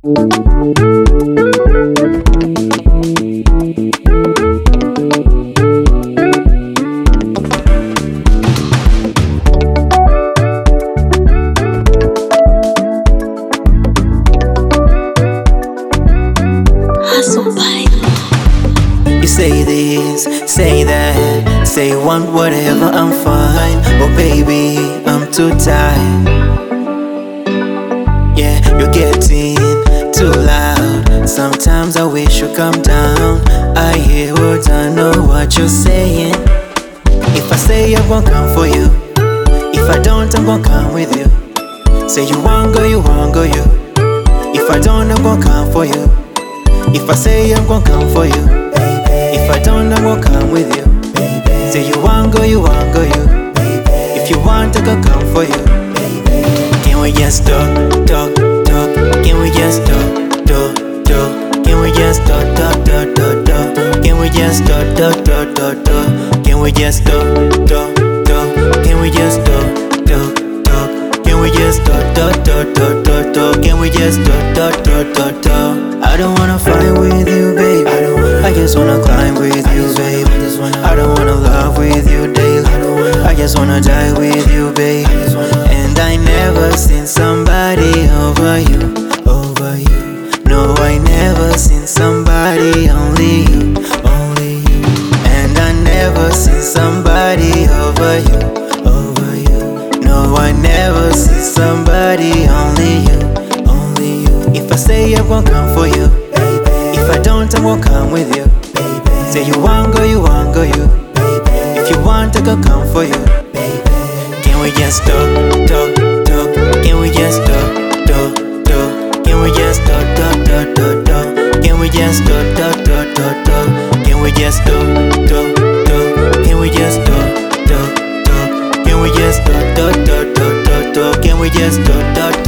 You say this, say that, say want whatever, I'm fine. Oh baby, I'm too tired. Yeah, you're getting too loud. Sometimes I wish you calm down. I hear words, I know what you're saying. If I say I won't come for you, if I don't, I'm gonna come with you. Say you won't go, you won't go, you. If I don't, I'm gonna come for you. If I say I'm gonna come for you, if I don't, I'm gonna come with you. Say you won't go, you won't go, you. If you want, I can come for you. Can we just talk, talk, talk? Can we just talk, talk, talk? Can we just talk, talk, talk, talk, talk? Can we just talk, talk, talk, talk, talk? Can we just talk, talk, talk? Can we just talk, talk, talk? Can we just talk, talk, talk, talk, talk, talk? Can we just talk, talk, talk, talk, talk? I don't wanna fight with you, babe. I just wanna climb with you, babe. I don't wanna love with you daily. I just wanna die with you, babe. And I never seen somebody over you, over you. No, I never seen somebody, only you, only you. And I never seen somebody over you, over you. No, I never seen somebody, only you, only you. If I say I won't come for you, if I don't, I won't come with you. Say you won't go, you won't go, you. If you want, I can come for you. Can we just talk, talk, talk? Can we just talk, talk, talk? Can we just talk, talk, talk, talk, talk? Can we just talk, talk, talk, talk, talk? Can we just talk, talk, talk? Can we just talk, talk, talk? Can we just talk, talk, talk, talk, talk? Can we just talk, talk,